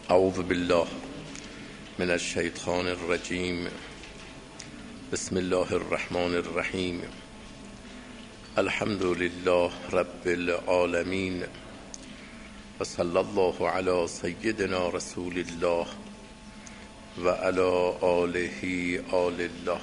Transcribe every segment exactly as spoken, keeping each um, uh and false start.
اعوذ بالله من الشیطان الرجیم. بسم الله الرحمن الرحیم. الحمد لله رب العالمین و صلی الله علی سیدنا رسول الله و علی آله آل الله.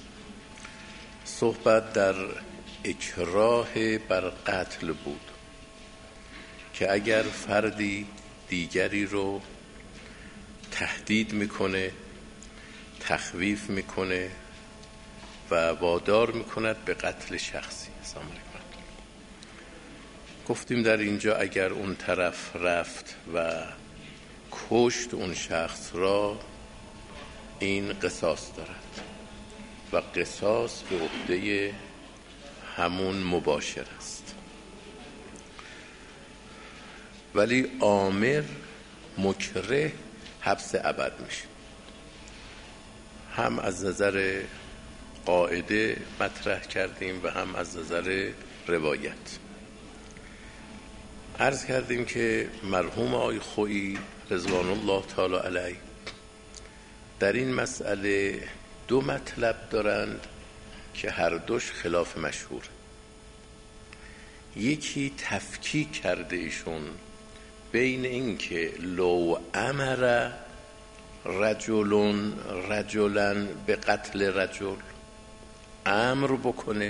صحبت در اکراه بر قتل بود که اگر فردی دیگری رو تهدید میکنه، تخویف میکنه و وادار میکند به قتل شخصی. سلام علیکم. گفتیم در اینجا اگر اون طرف رفت و کشت اون شخص را، این قصاص دارد و قصاص به عهده همون مباشر است. ولی آمر مکره حبس ابد میشه. هم از نظر قاعده مطرح کردیم و هم از نظر روایت. عرض کردیم که مرحوم آقای خویی رضوان الله تعالی علیه در این مسئله دو مطلب دارند که هر دوش خلاف مشهور. یکی تفکیک کرده ایشون بین این که لو امر رجلون رجلن به قتل رجل، امر بکنه،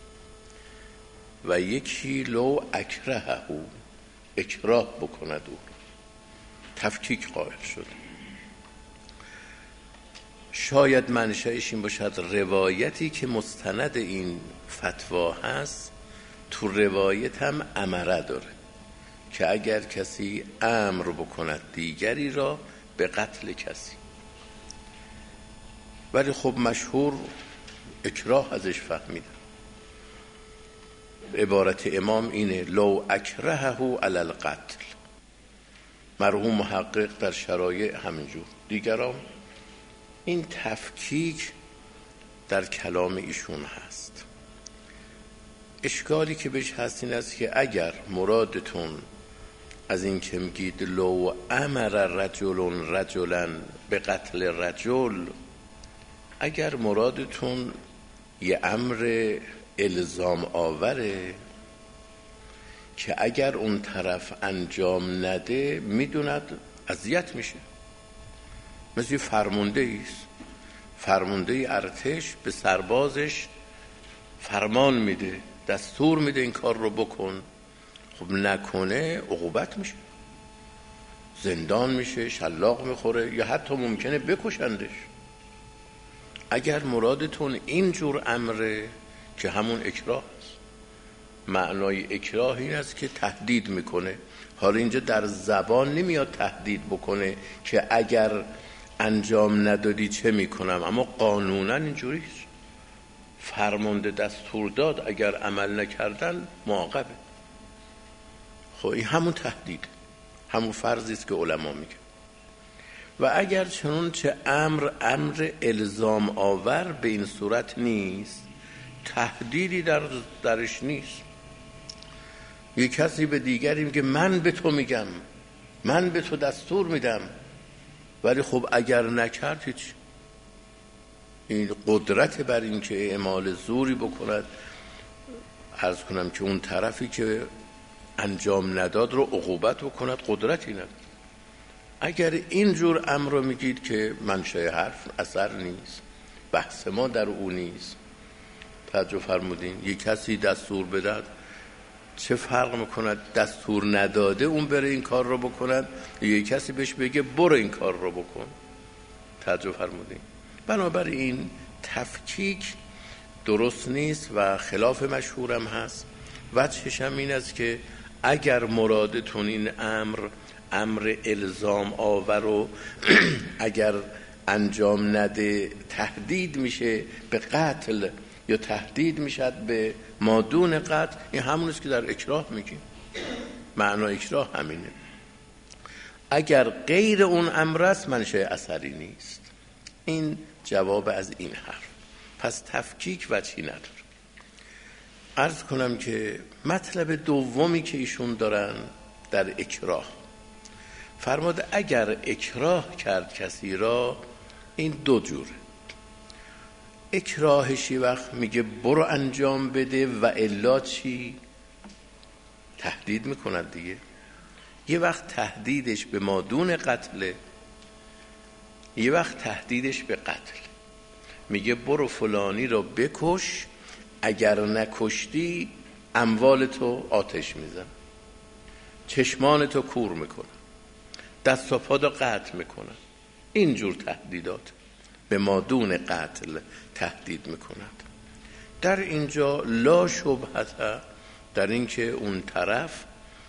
و یکی لو اکرهه، اکراه بکند او. تفکیک قائل شده. شاید منشأش این باشد روایتی که مستند این فتوا هست تو روایت هم امره داره که اگر کسی امر بکند دیگری را به قتل کسی، ولی خب مشهور اکراه ازش فهمیدن. عبارت امام اینه لو اکرهه علی القتل. مرحوم محقق در شرایع همینجور. دیگران این تفکیک در کلام ایشون هست. اشکالی که بهش هست این است که اگر مرادتون از این که میگید لو امر رجل رجلا به قتل رجل، اگر مرادتون یه امر الزام آوره که اگر اون طرف انجام نده میدوند اذیت میشه، مثل فرمانده ایست، فرمانده ارتش به سربازش فرمان میده، دستور میده این کار رو بکن، خب نکنه عقوبت میشه، زندان میشه، شلاق میخوره یا حتی ممکنه بکشندش. اگر مرادتون اینجور امره که همون اکراه است. معنای اکراه این است که تهدید میکنه. حالا اینجا در زبان نمیاد تهدید بکنه که اگر انجام ندادی چه میکنم، اما قانونا اینجوریست. فرمانده دستور داد، اگر عمل نکردن معاقبه. خب این همون تهدید، همون فرضی است که علما میگن. و اگر چنون چه امر امر الزام آور به این صورت نیست، تهدیدی در درش نیست. یک کسی به دیگری میگه من به تو میگم، من به تو دستور میدم، ولی خب اگر نکرد هیچ. این قدرت بر این که اعمال زوری بکند، عرض کنم که اون طرفی که انجام نداد رو عقوبت بکند، قدرتی نداره. اگر اینجور امر رو میگید که منشأ حرف اثر نیست، بحث ما در اون نیست. توجه فرمودین؟ یک کسی دستور بدهد، چه فرق میکند دستور نداده اون بره این کار رو بکند، یک کسی بهش بگه برو این کار رو بکن. توجه فرمودین؟ بنابراین تفکیک درست نیست و خلاف مشهورم هست. وجهش هم این است که اگر مرادتون این امر امر الزام آور و اگر انجام نده تهدید میشه به قتل یا تهدید میشد به مادون قتل، این همون است که در اکراه میگیم. معنای اکراه همینه. اگر غیر اون امر است منشأ اثری نیست. این جواب از این حرف. پس تفکیک وجهی نداره. عرض کنم که مطلب دومی که ایشون دارن در اکراه، فرمود اگر اکراه کرد کسی را، این دو جوره. اکراهشی وقت میگه برو انجام بده و الا چی؟ تهدید میکند دیگه. یه وقت تهدیدش به مادون قتله، یه وقت تهدیدش به قتل. میگه برو فلانی را بکش، اگر نکشتی اموال تو آتش میزن، چشمان تو کور میکنن، دست و پا رو قطع میکنن. اینجور تهدیدات به مادون قتل تهدید میکند. در اینجا لا شبهه در اینکه اون طرف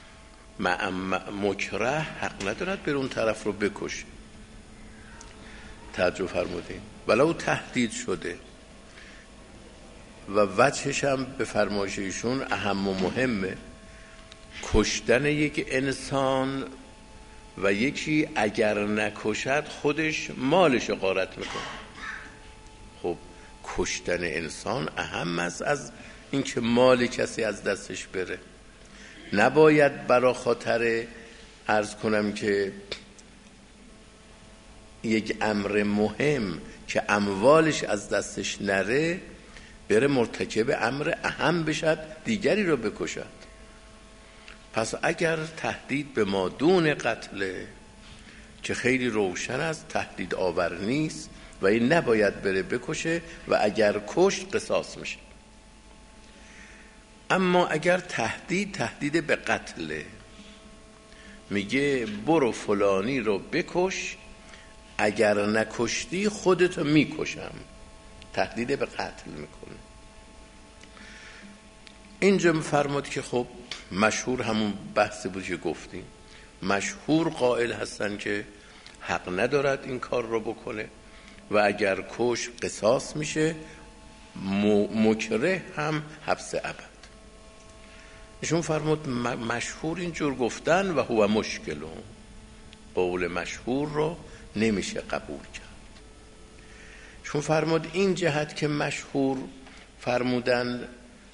مکره حق ندارد بر اون طرف رو بکشه. توجه فرمودین؟ ولو تهدید شده و وجهش هم به فرمایش ایشون اهم و مهمه، کشتن یک انسان و یکی اگر نکشد خودش مالش رو غارت میکنه. خب کشتن انسان اهم است از اینکه مال کسی از دستش بره. نباید برا خاطر عرض کنم که یک امر مهم که اموالش از دستش نره بره مرتکب امر اهم بشد، دیگری رو بکشد. پس اگر تهدید به مادون قتله که خیلی روشن است تهدید آور نیست و این نباید بره بکشه و اگر کشت قصاص میشه. اما اگر تهدید تهدید به قتله، میگه برو فلانی رو بکش، اگر نکشتی خودتو میکشم، تهدید به قتل میکنه. اینجا میفرماد که خب مشهور همون بحثی بود که گفتیم، مشهور قائل هستن که حق ندارد این کار رو بکنه و اگر کش قصاص میشه، مکره هم حبس ابد. ایشون فرمود مشهور اینجور گفتن و هو مشکلون، قول مشهور رو نمیشه قبول کرد. ایشون فرمود این جهت که مشهور فرمودن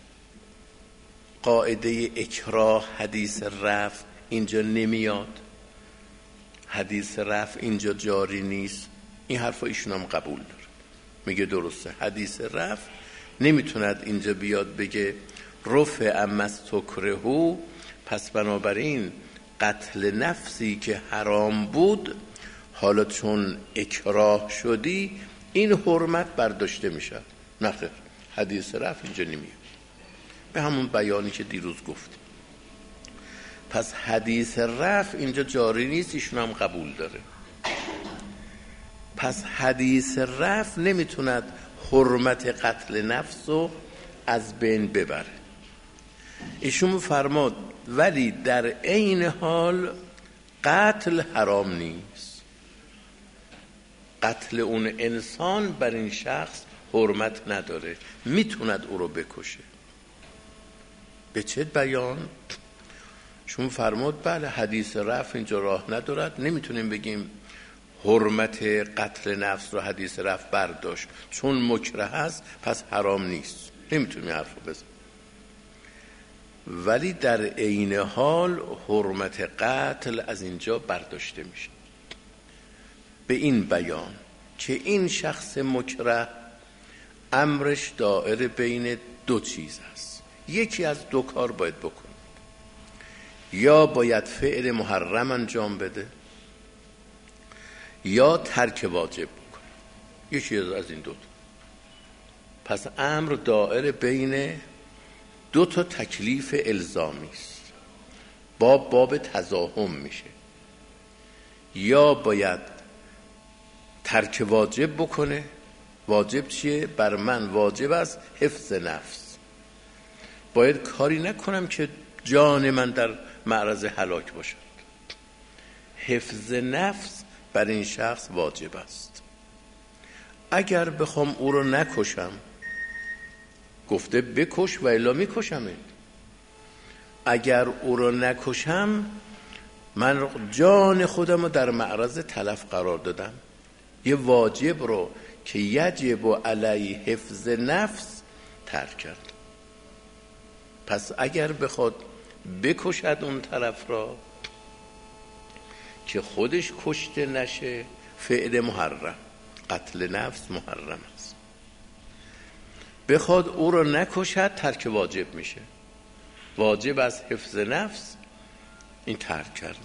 قاعده اکراه حدیث رفع اینجا نمیاد، حدیث رفع اینجا جاری نیست، این حرف ایشون هم قبول داره. میگه درسته حدیث رفع نمیتوند اینجا بیاد بگه رفع اما استکرهو، پس بنابراین قتل نفسی که حرام بود حالا چون اکراه شدی این حرمت برداشته میشه. نه خیر، حدیث رفع اینجا نمیاد، به همون بیانی که دیروز گفتیم. پس حدیث رفع اینجا جاری نیست، ایشون هم قبول داره. پس حدیث رفع نمیتوند حرمت قتل نفس رو از بین ببره. ایشون فرماد ولی در عین حال قتل حرام نیست، قتل اون انسان بر این شخص حرمت نداره، میتوند او رو بکشه. به چه بیان؟ شما فرمود بله حدیث رفع اینجا راه ندارد، نمیتونیم بگیم حرمت قتل نفس رو حدیث رفع برداشت، چون مکره هست پس حرام نیست، نمیتونیم حرف رو بزن. ولی در عین حال حرمت قتل از اینجا برداشته میشه به این بیان که این شخص مکره امرش دائر بین دو چیز است، یکی از دو کار باید بکنه، یا باید فعل محرم انجام بده یا ترک واجب بکنه، یکی از این دو تا. پس امر دائر بین دو تا تکلیف الزامی است، باب باب تزاحم میشه، یا باید ترک واجب بکنه. واجب چیه؟ بر من واجب است حفظ نفس، باید کاری نکنم که جان من در معرض هلاک باشد. حفظ نفس بر این شخص واجب است. اگر بخوام او رو نکشم، گفته بکش و الا میکشمت. اگر او رو نکشم من جان خودم رو در معرض تلف قرار دادم، یه واجب رو که یجب علی حفظ نفس ترک کرد. پس اگر بخواد بکشد اون طرف را که خودش کشته نشه فعل محرم، قتل نفس محرم است. بخواد او رو نکشد ترک واجب میشه. واجب از حفظ نفس این ترک کرده.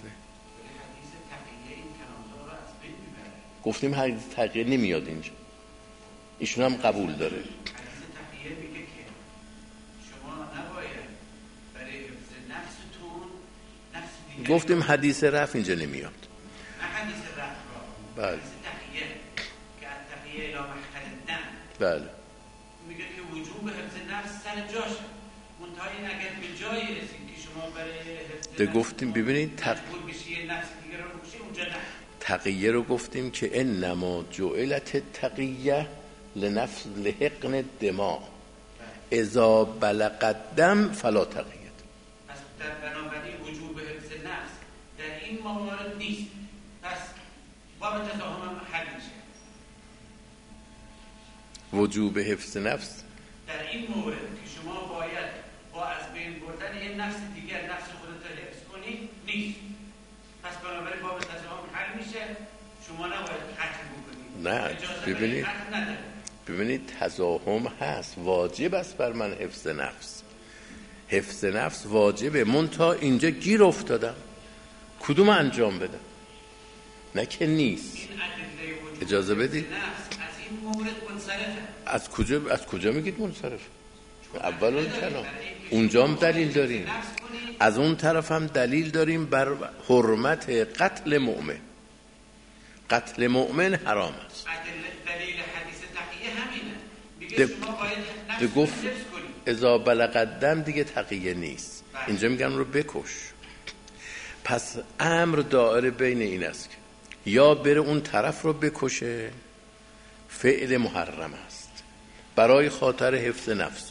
گفتیم حدیث تقیه نمیاد اینجا، ایشون هم قبول داره. حدیث تقیه میگه که شما نباید برای حفظ نفستون نفس دیگه. گفتیم حدیث رفع اینجا نمیاد. نه حدیث رفع را. بله. حدیث تقیه که تقیه الی محتلدن. بله. میگه که وجوب حفظ نفس سر جاشه. منتهای اگر به جایی رسید که شما برای حفظ ده گفتیم ببینید تق... نفس دیگه رو بکشید اونجا نه. تقیه رو گفتیم که انما جعلت تقیه لنفس لحقن دماء اذا بلغ الدم فلا تقیه. پس در بنابراین وجوب حفظ نفس در این موارد نیست. پس باب تضاهم هم حل میشه. وجوب حفظ نفس در این مورد که شما باید با از بین بردن یه نفس دیگر نفس خودت رو حفظ کنی نیست. پس بنابراین باب تضاهم حل میشه. شما نباید قتل بکنید. نه ببینید ببینید تضاهم هست، واجب است بر من حفظ نفس. حفظ نفس واجبه، منتها اینجا گیر افتادم کدوم انجام بدم؟ نه که نیست. اجازه بدید. از این مورد منصرفه. از کجا از کجا میگید منصرف؟ اول اون کلام اونجا هم دلیل داریم، از اون طرف هم دلیل داریم بر حرمت قتل مؤمن. قتل مؤمن حرام است. دلیل حدیث تقیه همینه. میگه شما باید نفس گفت حفظ کنید. اذا بلغ الدم دیگه تقیه نیست. بله. اینجا میگن رو بکش. پس امر دائره بین این است که یا بره اون طرف رو بکشه، فعل محرم است برای خاطر حفظ نفسش.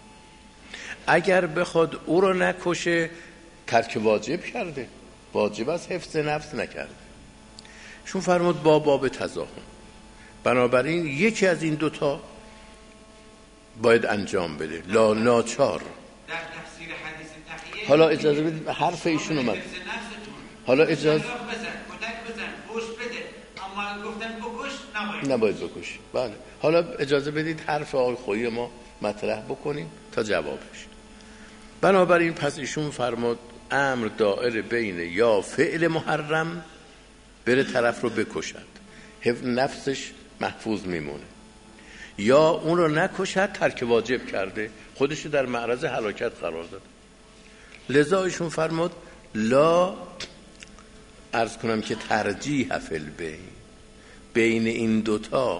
اگر بخواد او رو نکشه ترک واجب کرده، واجب از حفظ نفس نکرده. شون فرمود با باب تضاهم. بنابراین یکی از این دوتا باید انجام بده، لا ناچار. در تفسیر حدیث تقیه حالا اجازه بدید حرف ایشون اومد. حالا اجازه بزن، کتک بزن، پشت بده، اما گفتن بکش نباید. نباید بکشی. بله. حالا اجازه بدید حرف آقای خویی ما مطرح بکنیم تا جوابش. بنابراین پس ایشون فرمود امر دائر بین یا فعل محرم بره طرف رو بکشد، نفسش محفوظ میمونه، یا اون رو نکشد ترک واجب کرده، خودش در معرض هلاکت قرار داد. لذا ایشون فرمود لا عرض کنم که ترجیح فی البین، بین این دوتا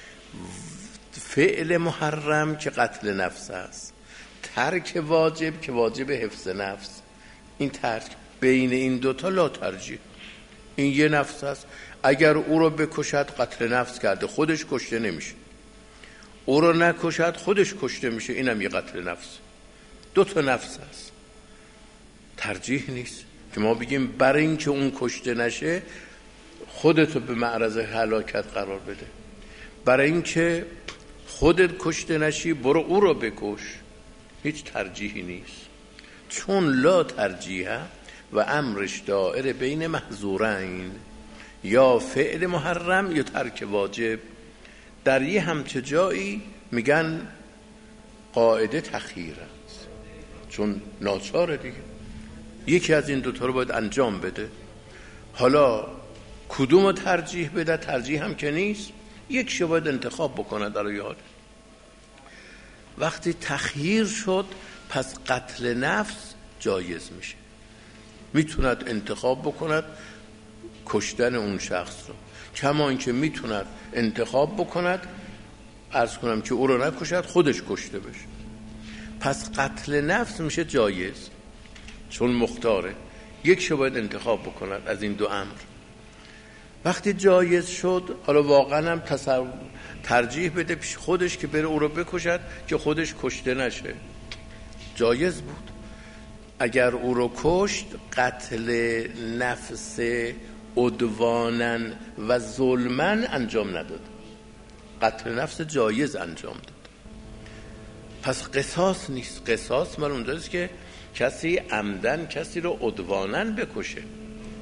فعل محرم که قتل نفس است، ترک واجب که واجب حفظ نفس، این ترک بین این دوتا لا ترجیح. این یه نفس است، اگر او رو بکشد قتل نفس کرده، خودش کشته نمیشه. او رو نکشد خودش کشته میشه، اینم یه قتل نفس. دو تا نفس است، ترجیح نیست که ما بگیم برای این که اون کشته نشه خودتو به معرض هلاکت قرار بده، برای این که خودت کشته نشی برو او رو بکش. هیچ ترجیحی نیست، چون لا ترجیحه و امرش دائره بین محظورین، یا فعل محرم یا ترک واجب. در یه همچه جایی میگن قاعده تخییر است، چون ناچاره دیگه، یکی از این دوتا رو باید انجام بده. حالا کدوم رو ترجیح بده؟ ترجیح هم که نیست، یک شو باید انتخاب بکنه در یاد. وقتی تخییر شد پس قتل نفس جایز میشه، میتوند انتخاب بکند کشتن اون شخص رو، کما اینکه میتوند انتخاب بکند عرض کنم که او رو نکشد خودش کشته بشه. پس قتل نفس میشه جایز چون مختاره، یک شو باید انتخاب بکند از این دو امر. وقتی جایز شد حالا واقعا هم تصور ترجیح بده پیش خودش که بره او رو بکشد که خودش کشته نشه، جایز بود. اگر او رو کشت قتل نفس عدوانا و ظلما انجام نداد، قتل نفس جایز انجام داد. پس قصاص نیست. قصاص مال اونجاست که کسی عمدن کسی رو عدوانا بکشه،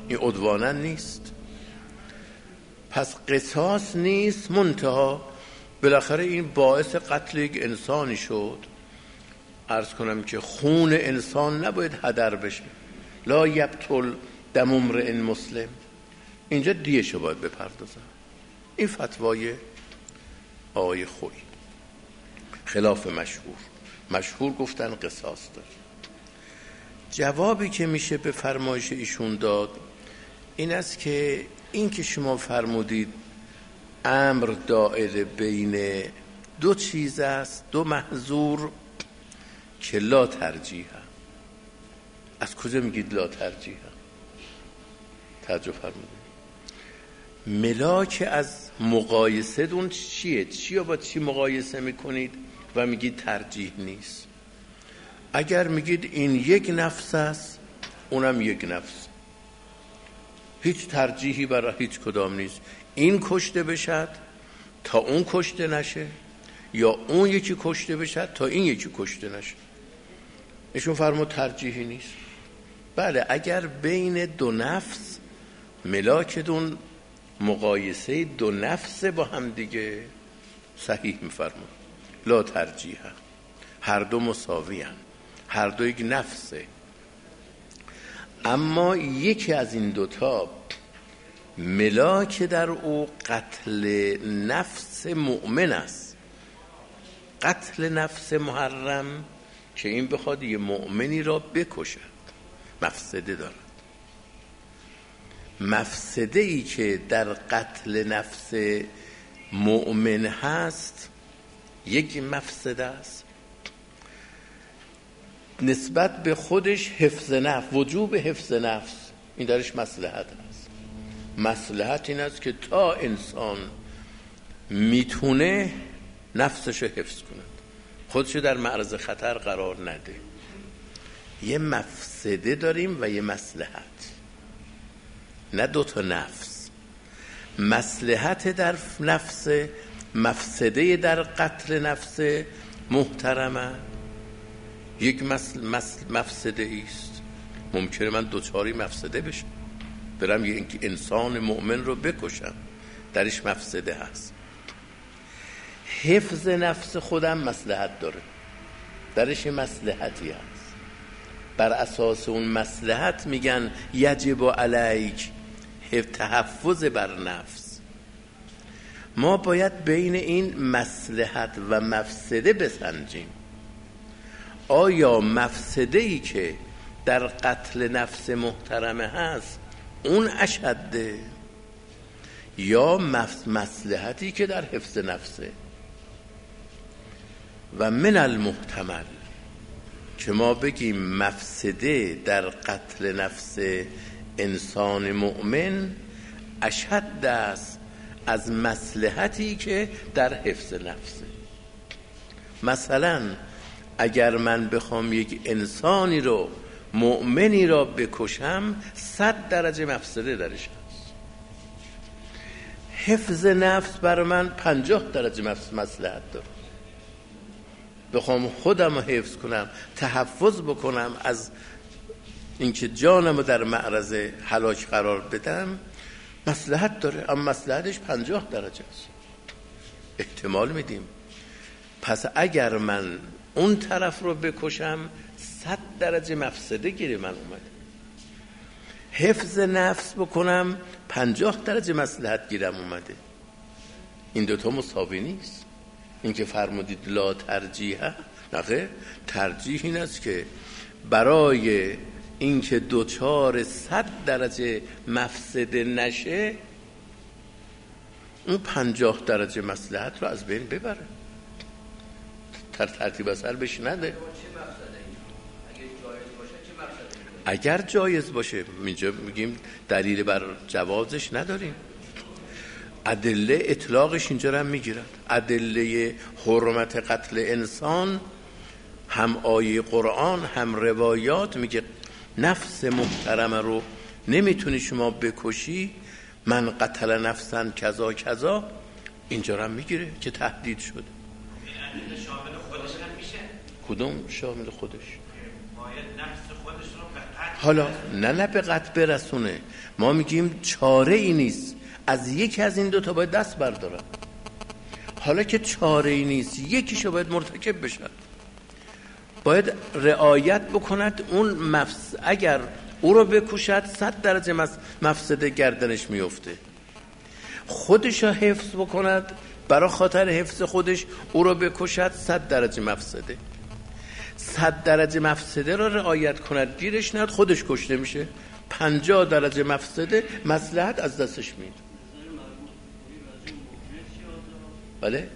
این عدوانا نیست. پس قصاص نیست، منتها بالاخره این باعث قتل یک انسانی شد. عرض کنم که خون انسان نباید هدر بشه. لا یبطل دم امرئ مسلم، اینجا دیه‌شو باید بپردازن. این فتوای آقای خویی خلاف مشهور. مشهور گفتن قصاص داره. جوابی که میشه به فرمایش ایشون داد این است که این که شما فرمودید امر دائره بین دو چیز است، دو محظور که لا ترجیح. از کجا میگید لا ترجیح؟ توجه فرمودید. ملاک از مقایسه دون چیه؟ چی با چی مقایسه میکنید و میگید ترجیح نیست؟ اگر میگید این یک نفس است اونم یک نفس، هیچ ترجیحی برای هیچ کدام نیست. این کشته بشد تا اون کشته نشه، یا اون یکی کشته بشد تا این یکی کشته نشه. ایشون فرمود ترجیحی نیست. بله، اگر بین دو نفس ملاک دون مقایسه دو نفس با هم دیگه صحیح میفرمود لا ترجیح، هر دو مساوی هم، هر دو یک نفسه. اما یکی از این دوتا ملاک در او قتل نفس مؤمن است، قتل نفس محرم که این بخواد یه مؤمنی را بکشد مفسده دارد. مفسده ای که در قتل نفس مؤمن هست یک مفسده است. نسبت به خودش حفظ نفس، وجوب حفظ نفس، این درش مصلحت هست. مصلحت این است که تا انسان میتونه نفسشو حفظ کنه، خودشو در معرض خطر قرار نده. یه مفسده داریم و یه مصلحت، نه دوتا نفس. مصلحت در نفس، مفسده در قتل نفس محترمه یک مسل مفسده ایست. ممکنه من دوچاری مفسده بشم، برم یه انسان مؤمن رو بکشم، درش مفسده هست. حفظ نفس خودم مصلحت داره، درش مصلحتی هست. بر اساس اون مصلحت میگن یجب علیک تحفظ بر نفس. ما باید بین این مصلحت و مفسده بسنجیم. آیا مفسده ای که در قتل نفس محترمه هست اون اشده، یا مصلحتی که در حفظ نفسه؟ و من المحتمل که ما بگیم مفسده در قتل نفس انسان مؤمن اشد است از مصلحتی که در حفظ نفسه. مثلا اگر من بخوام یک انسانی رو، مؤمنی را بکشم، صد درجه مفسده درش هست. حفظ نفس برای من پنجاه درجه مصلحت داره. بخوام خودم رو حفظ کنم، تحفظ بکنم از اینکه جانم رو در معرض هلاک قرار بدم، مصلحت داره، اما مصلحتش پنجاه درجه است. احتمال میدیم. پس اگر من اون طرف رو بکشم، صد درجه مفسده گیره من اومده. حفظ نفس بکنم، پنجاه درجه مصلحت گیرم اومده. این دوتا مساوی نیست. این که فرمودید لا ترجیح، نه، ترجیح این است که برای اینکه دوچار صد درجه مفسده نشه، اون پنجاه درجه مصلحت رو از بین ببره، تر ترتیب اثر بهش نده. اگر جایز باشه، اینجا میگیم دلیل بر جوازش نداریم. ادله اطلاقش اینجا هم میگیرد. ادله حرمت قتل انسان هم آیه قرآن هم روایات میگه نفس محترمه رو نمیتونی شما بکشی، من قتل نفسن کذا کذا، اینجا هم میگیره که تهدید شده. این ادله شامل خودش هم میشه؟ کدوم شامل خودش؟ باید نفس خودش رو به قتل حالا نه نه به قتل برسونه، ما میگیم چاره ای نیست، از یکی از این دوتا باید دست بردارن. حالا که چاره ای نیست، یکیشو باید مرتکب بشن، باید رعایت بکند اون مفس... اگر او رو بکشد صد درجه مفسده گردنش میفته، خودش رو حفظ بکند برای خاطر حفظ خودش او رو بکشد صد درجه مفسده، صد درجه مفسده رو رعایت کند گیرش نیاد خودش کشته میشه، پنجاه درجه مفسده مصلحت از دستش میاد. بله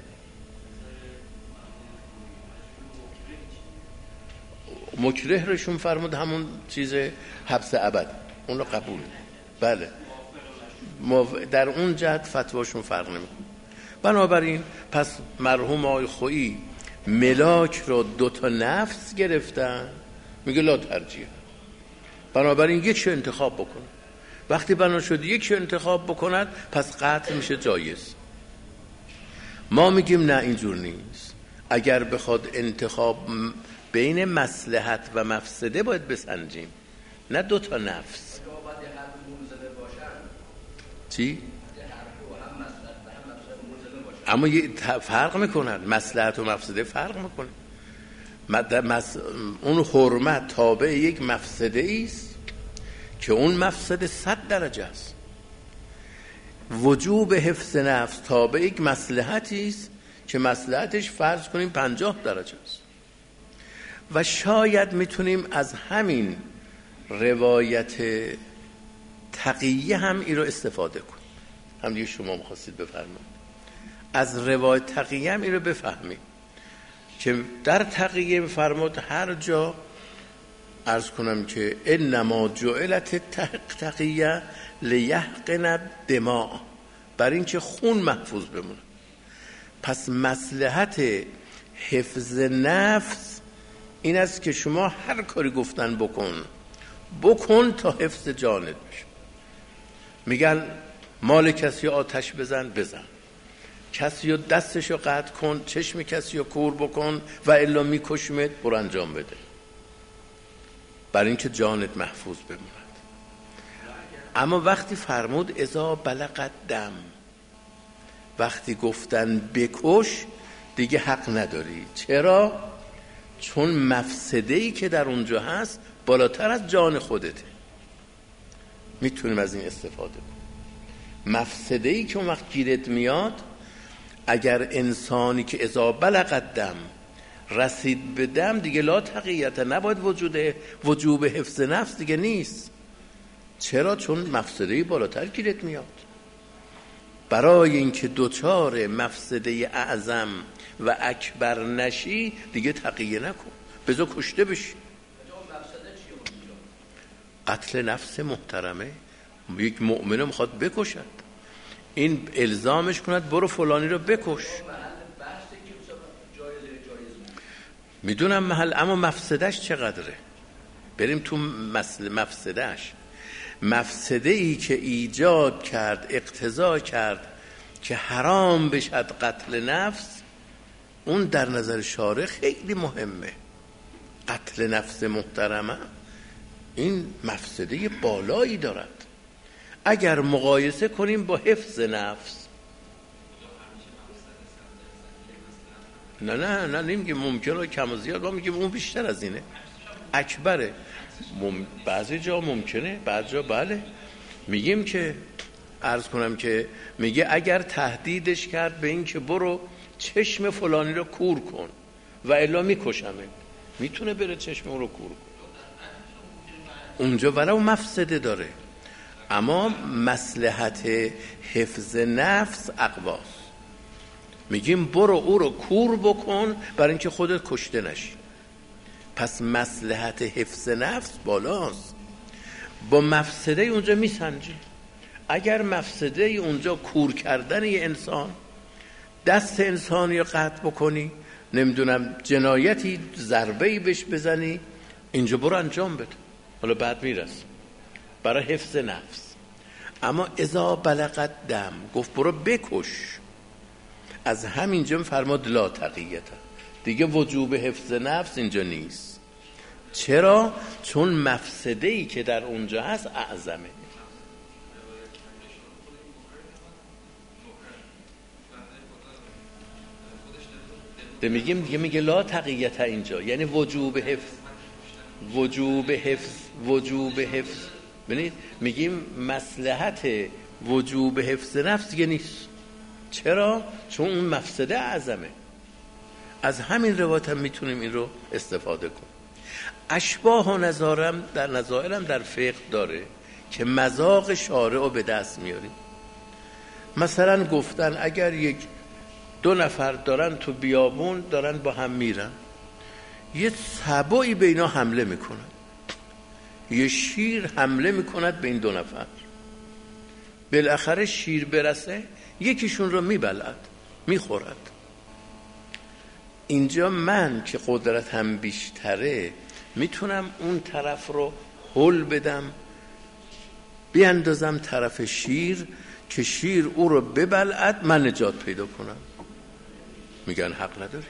مکره رشون فرمود همون چیز حبس ابد، اون رو قبول. بله در اون جهت فتواشون فرق نمیکنه. بنابراین پس مرحوم آقای خویی ملاک رو دو تا نفس گرفتن، میگه لا ترجیح، بنابراین یکشو انتخاب بکن. وقتی بنا شد یکشو انتخاب بکند پس قتل میشه جایز. ما میگیم نه اینجور نیست، اگر بخواد انتخاب بین مصلحت و مفسده باید بسنجیم، نه دو تا نفس. چی؟ اما یه فرق میکنن، مصلحت و مفسده فرق میکنه. مس... اون حرمت تابع یک مفسده است که اون مفسده صد درجه است، وجوب حفظ نفس تابع یک مصلحتی است که مصلحتش فرض کنیم پنجاه درجه است. و شاید میتونیم از همین روایت تقیه هم این رو استفاده کنیم. هم دیگه شما می‌خواستید بفرمایید، از روایت تقیه هم این رو بفهمیم که در تقیه فرمود هر جا عرض کنم که انما جعلت تقیه لیحقن دماء، برای اینکه خون محفوظ بمونه. پس مصلحت حفظ نفس این است که شما هر کاری گفتن بکن بکن تا حفظ جانت بشه. میگن مال کسی آتش بزن بزن، کسی رو دستشو قطع کن، چشم کسی رو کور بکن و الا میکشمت، برو انجام بده برای اینکه جانت محفوظ بماند. اما وقتی فرمود اذا بلغت دم، وقتی گفتن بکش دیگه حق نداری. چرا؟ چون مفسده‌ای که در اونجا هست بالاتر از جان خودته. میتونیم از این استفاده کنیم. مفسده‌ای که اون وقت گیرت میاد، اگر انسانی که اذا بلغت دم رسید به دم دیگه لا تقییت، نباید وجود وجوب حفظ نفس دیگه نیست. چرا؟ چون مفسده‌ای بالاتر گیرت میاد. برای اینکه دوچار مفسده اعظم و اکبر نشی دیگه تقیه نکن، بذار کشته بشی. قتل نفس محترمه، یک مؤمنه میخواد بکشد، این الزامش کند برو فلانی رو بکش. میدونم محل، اما مفسدهش چقدره؟ بریم تو مفسدهش. مفسده ای که ایجاد کرد، اقتضا کرد که حرام بشد قتل نفس، اون در نظر شارع خیلی مهمه. قتل نفس محترمه این مفسده بالایی دارد. اگر مقایسه کنیم با حفظ نفس، نه نه نه نمیگیم ممکنه کم و زیاد، ما میگیم اون بیشتر از اینه، اکبره. مم... بعضی جا ممکنه، بعضی جا بله. میگیم که عرض کنم که میگه اگر تهدیدش کرد به این که برو چشم فلانی رو کور کن و الا میکشمه، میتونه بره چشم اون رو کور کن، اونجا ولو مفسده داره. اما مصلحت حفظ نفس اقواست، میگیم برو او رو کور بکن برای اینکه خودت کشته نشی. پس مصلحت حفظ نفس بالاست، با مفسده اونجا میسنجی. اگر مفسده اونجا کور کردن یه انسان، دست انسانی رو قطع بکنی، نمیدونم جنایتی ضربه‌ای بهش بزنی، اینجا برو انجام بده، حالا بعد میرس برای حفظ نفس. اما اذا بلغت دم گفت برو بکش، از همینجا فرماد لا تقییت، دیگه وجوب حفظ نفس اینجا نیست. چرا؟ چون مفسده‌ای که در اونجا هست اعظمه. ده میگیم دیگه، میگه لا تقیت اینجا یعنی وجوب حفظ، وجوب حفظ، وجوب حفظ. ببینید میگیم مصلحت وجوب حفظ نفس دیگه نیست. چرا؟ چون اون مفسده اعظمه. از همین روایت هم میتونیم این رو استفاده کنیم. اشباه و نظارم در نظائرم در فقه داره که مذاق شارع رو به دست میاریم. مثلا گفتن اگر یک دو نفر دارن تو بیابون دارن با هم میرن، یه سبعی به اینا حمله میکنن، یه شیر حمله میکند به این دو نفر، بالاخره شیر برسه یکیشون رو میبلعد، میخورد. اینجا من که قدرت هم بیشتره میتونم اون طرف رو هل بدم، بیاندازم طرف شیر که شیر او رو ببلعد، من نجات پیدا کنم. میگن حق نداری.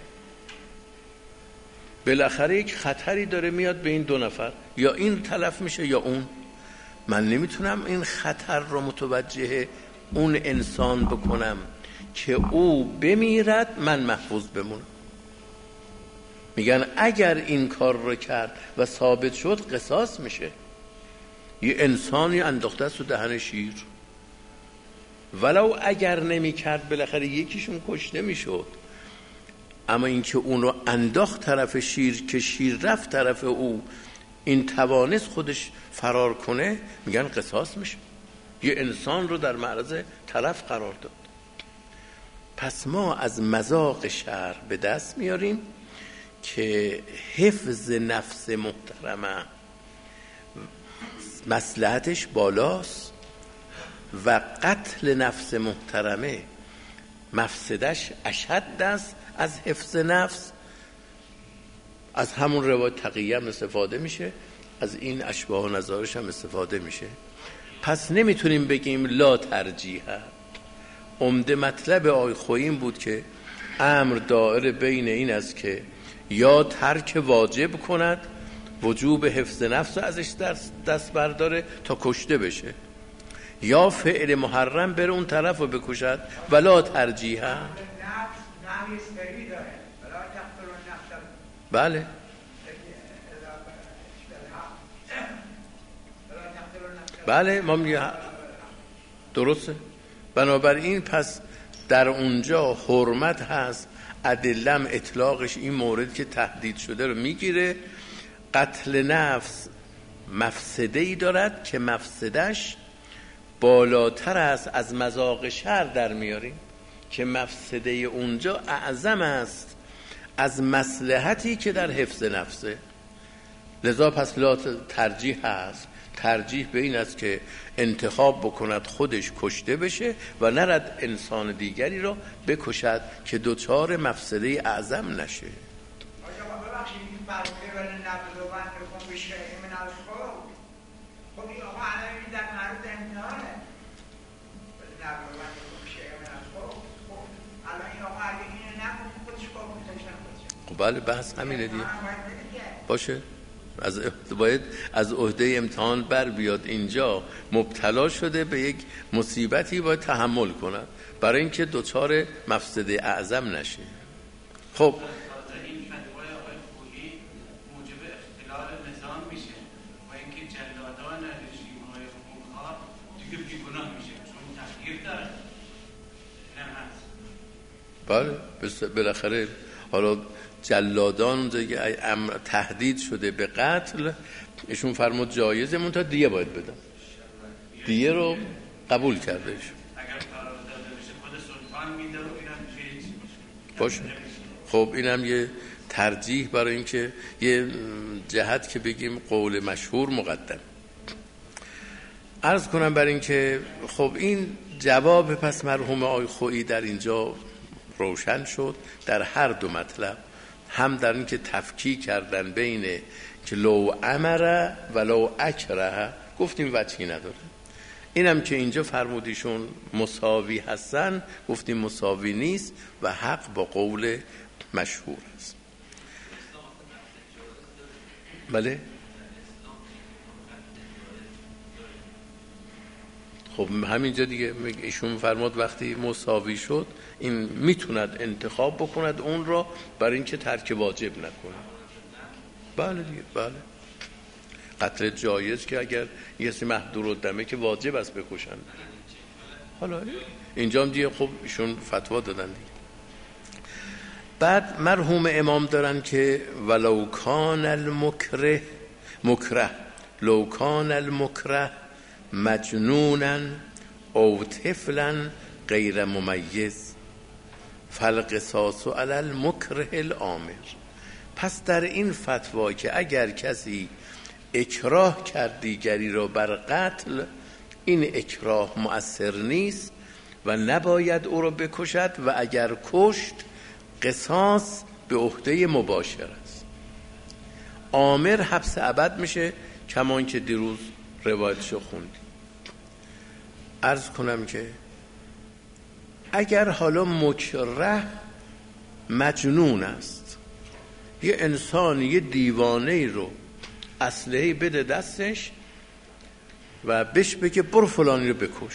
بالاخره یک خطری داره میاد به این دو نفر، یا این تلف میشه یا اون. من نمیتونم این خطر رو متوجه اون انسان بکنم که او بمیرد من محفوظ بمونم. میگن اگر این کار رو کرد و ثابت شد قصاص میشه. یه انسانی انداخته است تو دهن شیر، ولو اگر نمی کرد بالاخره یکیشون کشته میشد، اما اینکه اون رو انداخت طرف شیر که شیر رفت طرف او، این توانست خودش فرار کنه، میگن قصاص میشه. یه انسان رو در معرض تلف قرار داد. پس ما از مذاق شرع به دست میاریم که حفظ نفس محترمه مصلحتش بالاست و قتل نفس محترمه مفسدش اشد است از حفظ نفس. از همون روایت تقیه هم استفاده میشه، از این اشباه و نظارش هم استفاده میشه. پس نمیتونیم بگیم لا ترجیح. عمده مطلب آقای خویی این بود که امر دائر بین این است که یا ترک واجب کند، وجوب حفظ نفس ازش دست برداره تا کشته بشه، یا فعل محرم بره اون طرف رو بکشد. ولا ترجیح. بله بله ما میگه درسته. بنابراین پس در اونجا حرمت هست، ادلم اطلاقش این مورد که تهدید شده رو میگیره. قتل نفس مفسده‌ای دارد که مفسدش بالاتر است از مذاق شرع در میاریم، که مفسده اونجا اعظم است از مصلحتی که در حفظ نفسه. لذا پس لا ترجیح هست. ترجیح به این است که انتخاب بکند خودش کشته بشه و نرد انسان دیگری رو بکشد که دوچار مفسده اعظم نشه. بله بحث همینه دیگه. باشه، از باید از عهده امتحان بر بیاد. اینجا مبتلا شده به یک مصیبتی باید تحمل کنه برای اینکه دوچار مفسده اعظم نشه. خب این فتوای آقای خویی موجب اختلال نظام میشه و اینکه جلادان رژیم های حقوق‌ها دیگه بیگناه میشه چون تغییر داره. بله بالاخره حالا جلادان تهدید شده به قتل، ایشون فرمود جایزه، منتها دیه باید بدن. دیه رو قبول کرده ایشون. اگر قرار داده بشه خود سلطان میده و اینم چیزی باشه. خب اینم یه ترجیح برای اینکه یه جهت که بگیم قول مشهور مقدم. عرض کنم برای اینکه خب این جواب پس مرحوم آقای خویی در اینجا روشن شد در هر دو مطلب، هم در این که تفکیک کردن بین که لو امر و لو اکره، گفتیم وجهی نداره. اینم که اینجا فرمودیشون مساوی هستن، گفتیم مساوی نیست و حق با قول مشهور است. بله. خب همینجا دیگه ایشون فرمود وقتی مساوی شد این میتوند انتخاب بکند اون را برای اینکه ترک واجب نکنه. بله دیگه، بله. قتل جایز که اگر یه سی محظورالدمه که واجب است بکشن. حالا اینجا هم دیگه خب ایشون فتوا دادن دیگه. بعد مرحوم امام دارن که ولو کان المکره مکره لو کان المکره مجنونا او طفلا غیر ممیز فالقصاص علی المکره الامر. پس در این فتوا که اگر کسی اکراه کرد دیگری را بر قتل، این اکراه مؤثر نیست و نباید او را بکشد و اگر کشت قصاص به عهده مباشر است. آمر حبس ابد میشه، کمان که دیروز روایتشو خوندیم. عرض کنم که اگر حالا مکره مجنون است، یه انسان یه دیوانه رو اسلحه بده دستش و بهش بگه برو فلانی رو بکش،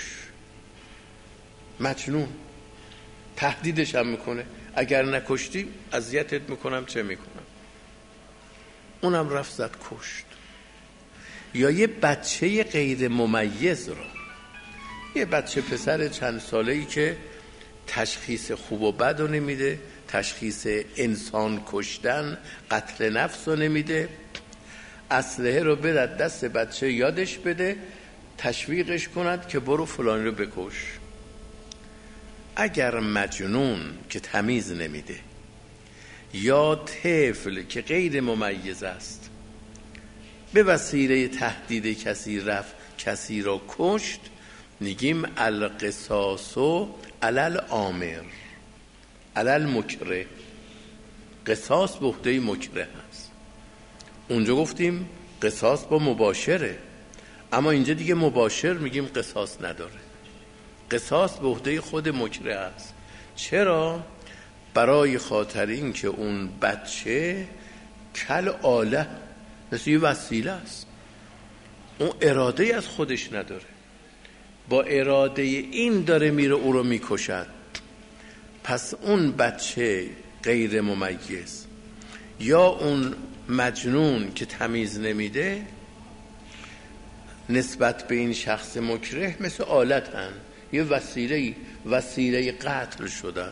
مجنون، تهدیدش هم میکنه اگر نکشتی اذیتت میکنم چه میکنم، اونم رفت زد کشت. یا یه بچه غیر ممیز رو، یه بچه پسر چند ساله‌ای که تشخیص خوب و بد رو نمیده، تشخیص انسان کشتن قتل نفس رو نمیده، اسلحه رو بده دست بچه یادش بده، تشویقش کند که برو فلانی رو بکش. اگر مجنون که تمیز نمیده یا طفل که غیر ممیز است به وسیله تهدید کسی رفت کسی را کشت، میگیم القصاص علی الامر علی المکره، قصاص به عهده مکره هست. اونجا گفتیم قصاص با مباشره، اما اینجا دیگه مباشر میگیم قصاص نداره، قصاص به عهده خود مکره است. چرا؟ برای خاطر این که اون بچه کل آله، مثل یه وسیله است، اون اراده از خودش نداره، با اراده این داره میره او رو میکشد. پس اون بچه غیر ممیز یا اون مجنون که تمیز نمیده نسبت به این شخص مکره مثل آلت هن، یه وسیله وسیله قتل شدن.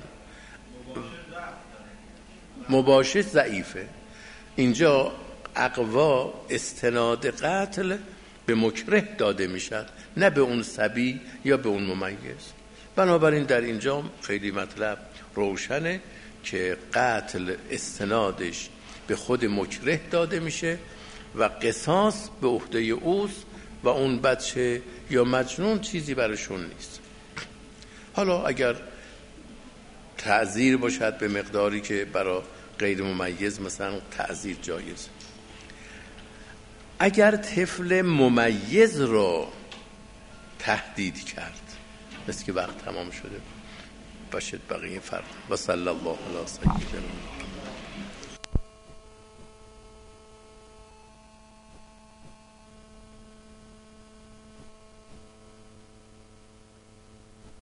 مباشر ضعیفه. اینجا اقوا استناد قتل به مکره داده میشد، نه به اون صبی یا به اون ممیز. بنابراین در اینجا خیلی مطلب روشنه که قتل استنادش به خود مکره داده میشه و قصاص به عهده اوست و اون بچه یا مجنون چیزی براشون نیست. حالا اگر تعزیر باشد به مقداری که برای غیر ممیز مثلا تعزیر جایز. اگر طفل ممیز را تهدید کرد، مثل که وقت تمام شده باشد بقیه فرق. و صلی الله علی سیدنا